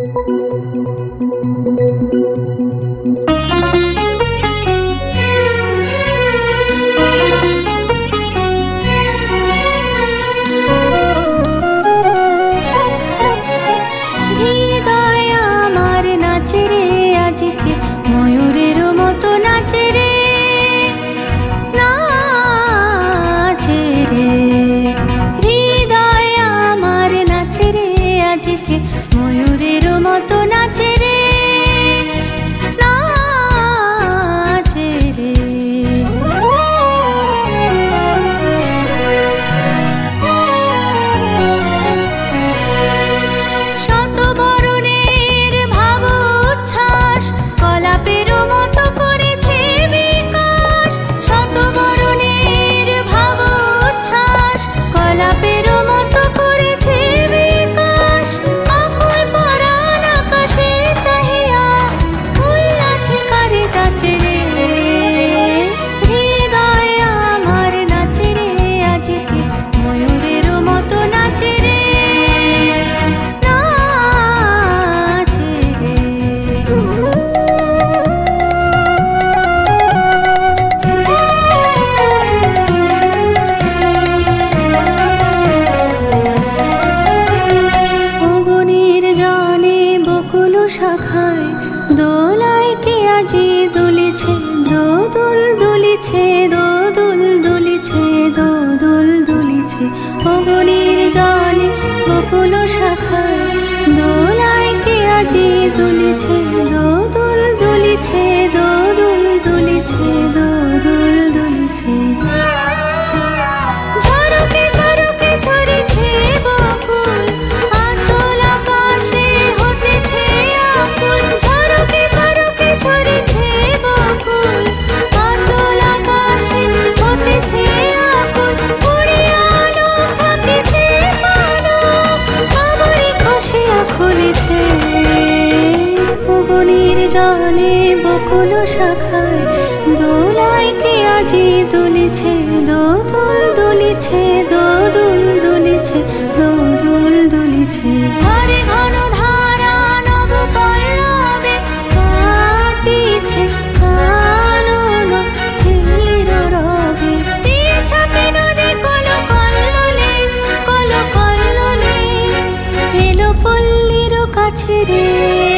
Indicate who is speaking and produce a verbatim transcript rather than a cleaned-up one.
Speaker 1: ময়ূরের মতো নাচে রে, নাচে রে। শত বরণের ভাব উচ্ছ্বাস কলাপের মতো করেছে বিকাশ। শত বরণের ভাব উচ্ছ্বাস কলাপের মতো করেছে বিকাশ। আকুল পরাণ আকাশে চাহিয়া উল্লাসে কারে যাচ্ছে রে। হৃদয় আমার নাচে রে আজকে, ময়ূরের মতো নাচে রে, নাচে রে। অগণির জনে বকুল শাখায় দোলায় কে আজি দুলিছে, দোদুল দুলিছে, দোদুল দুলিছে, দোদুল দুলিছে। অগণির জনে বকুল শাখায় দোলায় কে আজি দুলিছে, দোদুল দুলিছে, দোদুল দুলিছে, দোদুল দুলিছে। ঝরকে ঝরকে ঝরেছে বকুল, আঁচল আকাশে হতেছে আকুল। ঝরকে ঝরকে ঝরেছে বকুল, আঁচল আকাশে হতেছে আকুল। উড়িয়ানো থাকিছে মানব, আবারই খসিয়া খুলেছে। অগণির জনে বকুল শাখায় দোলায় কে আজি দুলিছে, দোদুল দুলিছে, দোদুল দুলিছে, দোদুল দুলিছে। ধারে ঘন ধারা নব পল্লবে কাঁপিছে কানন ঝিল্লির রবে। দিয়ে ছাপে নদী কল কল্লোলে, কল কল্লোলে। এলো পল্লীর কাছে রে।